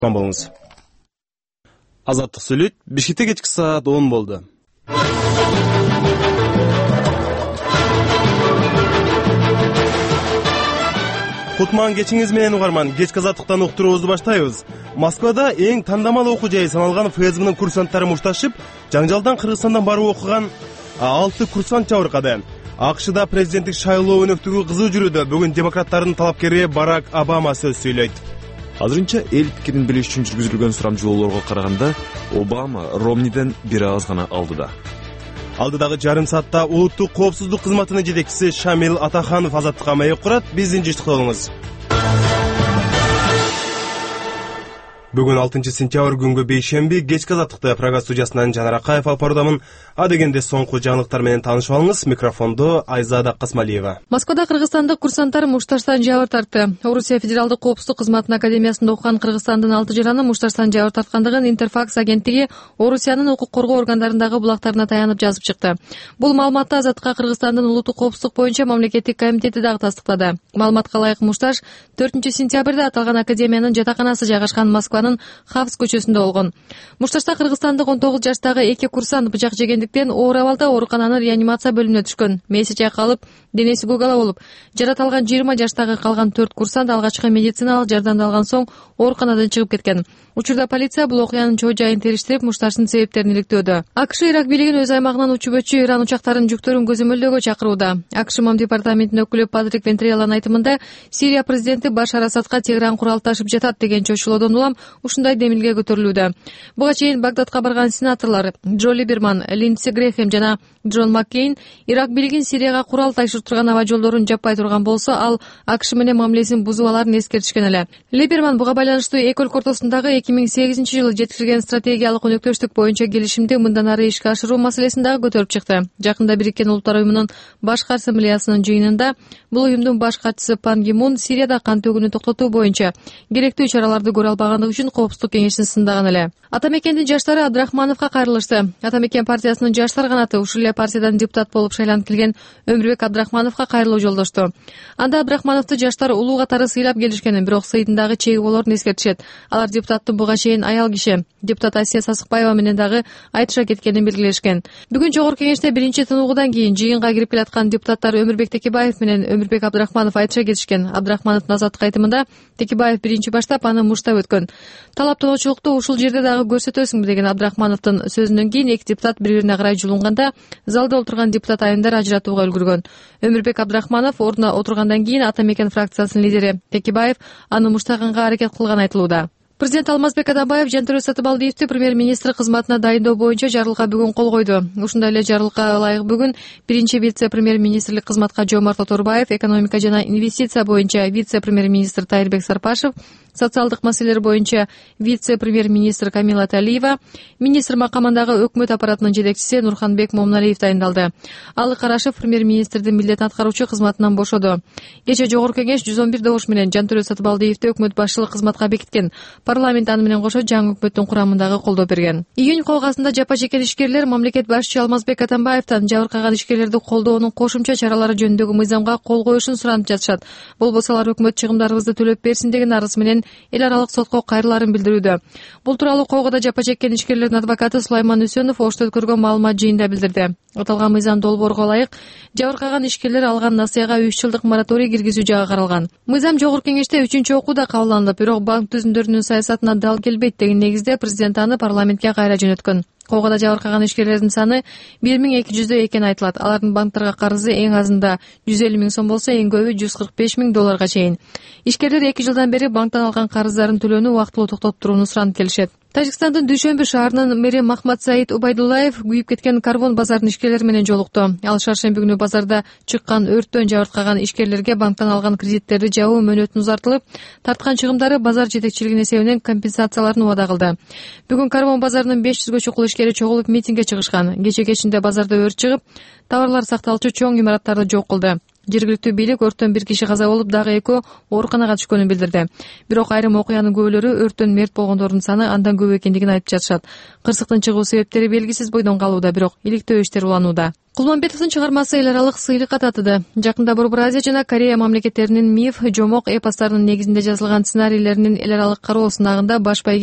болуңуз. Азаттык сүйлөйт. Бишкекте кечки саат 10 болду. Кутман кечиңиз менен угарман. Кечки азаттыктан уктуруубузду баштайбыз. Москвада эң тандамал окуу жай саналган ФСБнын курсанттары мушташып, жаңжалдан Кыргызстандан барып окуган 6 курсант жабыркады. АКШда президенттик шайлоо өнөктүгү кызуу жүрүүдө. Бүгүн демократтардын талапкери Барак Обама сөз сүйлөйт. Азырынча эл пикирин билиш үчүн жүргүзүлгөн сурамжылоолорго караганда, Обама Ромниден бир аз гана алдыда. Алдыдагы жарым саатта улуттук коопсуздук кызматынын жетекчиси Шамил Атаханов азаттыкка маек курат. Биздин жыштыкта болуңуз. Бүгүн 6 сентябрь күнгө бейшемби кечки азаттыкта программа студиясынан Жанар Акаев алып баруудамын. А дегенде соңку жаңылыктар менен таанышып алыңыз. Микрофондо Айзада Касмалиева. Москвада кыргызстандык курсанттар мушташтан жабыр тартты. Орусия федералдык коопсуздук кызматынын академиясында окуган Кыргызстандын 6 жараны мушташтан жабыр тарткандыгын Интерфакс агенттиги Орусиянын укук коргоо органдарындагы булактарына таянып жазып чыкты. Бул маалыматты Азаттыкка Кыргызстандын улуттук коопсуздук боюнча мамлекеттик комитети дагы тастыктады. Маалыматка ылайык мушташ 4 сентябрда аталган академиянын жатаканасы жайгашкан Москва Хавс көчөсүндө болгон. Мушташта кыргызстандык 19 жаштагы 2 курсант бычак жегендиктен оор абалда оорукананын реанимация бөлүмүнө түшкөн. Мээси чайкалып, денеси көгала болуп, жараталган 20 жаштагы калган 4 курсант алгачкы медициналык жардамды алган соң ооруканадан чыгып кеткен. Учурда полиция бул окуянын чоо жайын териштирип, мушташтын себептерин иликтөөдө. АКШ Ирак бийлигин өз аймагынан учуп өтчү Иран учактарынын жүктөрүн көзөмөлдөөгө чакырууда. АКШ МАМ департаментинин өкүлү Патрик Вентрелланын айтымында, Сирия президенти Башар Асадка Тегеран курал ташып жатат деген чочулоодон улам ушундай демилге көтөрүлүүдө. Буга чейин Багдадка барган сенаторлор Джо Либерман, Линдси Грэхэм жана Джон Маккейн Ирак бийлигин Сирияга курал ташыштырган аба жолдорун жаппай турган болсо, ал АКШ менен мамилесин бузуп аларын эскертишкен эле. Либерман буга байланыштуу эки өлкө ортосундагы 2008-жылы жеткирилген стратегиялык өнөктөштүк боюнча келишимди мындан ары ишке ашыруу маселесин дагы көтөрүп чыкты. Жакында Бириккен Улуттар уюмунун башкы ассамблеясынын жыйынында бул уюмдун баш катчысы Пан Ги Мун Сирияда кан төгүүнү токтотуу боюнча керектүү чараларды көрө албагандыгы үчүн коопсуздук кеңешин сындаган эле. Атамекендин жаштары Абдрахмановго кайрылышты. Атамекен партиясынын жаштар канаты ушул эле партиядан депутат болуп шайланып келген Өмүрбек Абдрахмановго кайрылуу жолдошту. Анда Абдрахмановду жаштар улуу катары сыйлап келишкенин, бирок сыйдындагы чеги болорун эскертишет. Алар депутаттын буга чейин аял киши, депутат Асия Сасыкбаева менен дагы айтыша кеткенин белгилешкен. Бүгүн Жогорку кеңеште биринчи тынугудан кийин жыйынга кирип келаткан депутаттар Өмүрбек Текебаев менен Өмүрбек Абдрахманов айтыша кетишкен. Абдрахмановдун азаттык айтымында Текебаев биринчи баштап аны муштап өткөн. Талаптоочулукту ушул жерде дагы көрсөтөсүңбү деген Абдрахмановдун сөзүнөн кийин эки депутат бири-бирине карай жулунганда залда отурган депутат айымдар ажыратууга үлгүргөн. Өмүрбек Абдрахманов ордуна отургандан кийин Атамекен фракциясынын лидери Текебаев аны муштаганга аракет кылган айтылууда. Президент Алмазбек Атамбаев Жантөрө Сатыбалдиевди премьер-министр кызматына дайындоо боюнча жарлыкка бүгүн кол койду. Ушундай эле жарлыкка ылайык бүгүн биринчи вице-премьер-министрлик кызматка Жомарт Оторбаев, экономика жана инвестиция боюнча вице-премьер-министр Тайырбек Сарпашев, социалдык маселелер боюнча вице-премьер-министр Камила Талиева, министр макамындагы өкмөт аппаратынын жетекчиси Нурханбек Момуналиев дайындалды. Алы Карашев премьер-министрдин милдетин аткаруучу кызматынан бошоду. Кечээ Жогорку кеңеш 111 добуш менен Жантөрө Сатыбалдиевди өкмөт башчылык кызматка бекиткен. Парламент аны менен кошо жаңы өкмөттүн курамындагы колдоо берген. Июнь колгасында жапа чеккен ишкерлер мамлекет башчысы Алмазбек Атамбаевтан жабыркаган ишкерлерди колдоонун кошумча чаралары жөнүндөгү мыйзамга кол коюшун суранып жатышат. Болбосо алар өкмөт чыгымдарыбызды төлөп берсин деген арыз менен эл аралык сотко кайрыларын билдирүүдө. Бул тууралуу койгода жапа чеккен ишкерлердин адвокаты Сулайман Үсөнов Ошто өткөргөн маалымат жыйында билдирди. Аталган мыйзам долбоорго ылайык жабыркаган ишкерлер алган насыяга 3 жылдык мораторий киргизүү жагы каралган. Мыйзам Жогорку кеңеште 3-чү окууда кабылданып, бирок банк түзүмдөрүнүн саясатына дал келбейт деген негизде президент аны парламентке кайра жөнөткөн. Койгода жабыркаган ишкерлердин саны 1200 экени айтылат. Алардын банктарга карызы эң азында 150 000 сом болсо, эң көбү 145 000 долларга чейин. Ишкерлер 2 жылдан бери банктан алган карыздарын төлөөнү убактылуу токтотуп турууну суранып келишет. Тажикстандын Дүйшөмбү шаарынын мэри Махмад Саид Убайдуллаев күйүп кеткен карбон базарынын ишкерлери менен жолукту. Ал шаршемби күнү базарда чыккан өрттөн жабыркаган ишкерлерге банктан алган кредиттерди жабуу мөөнөтүн узартылып, тарткан чыгымдары базар жетекчилигинин эсебинен компенсацияларын убада кылды. Бүгүн карбон базарынын 500гө чукул ишкери чогулуп митингге чыгышкан. Кече кечинде базарда өрт чыгып, товарлар сакталчу чоң имараттарды жок кылды. Жергиликтүү бийлик өрттөн 1 киши каза болуп, дагы 2 ооруканага түшкөнүн билдирди. Бирок айрым окуянын күбөлөрү өрттөн мерт болгондордун саны андан көп экендигин айтып жатышат. Кырсыктын чыгуу себептери белгисиз бойдон калууда, бирок иликтөө иштери уланууда. Кулманбетовдун чыгармасы эл аралык сыйлыкка татыды. Жакында Борбор Азия жана Корея мамлекеттеринин миф, жомок эпостарынын негизинде жазылган сценарийлеринин эл аралык кароо сынагында баш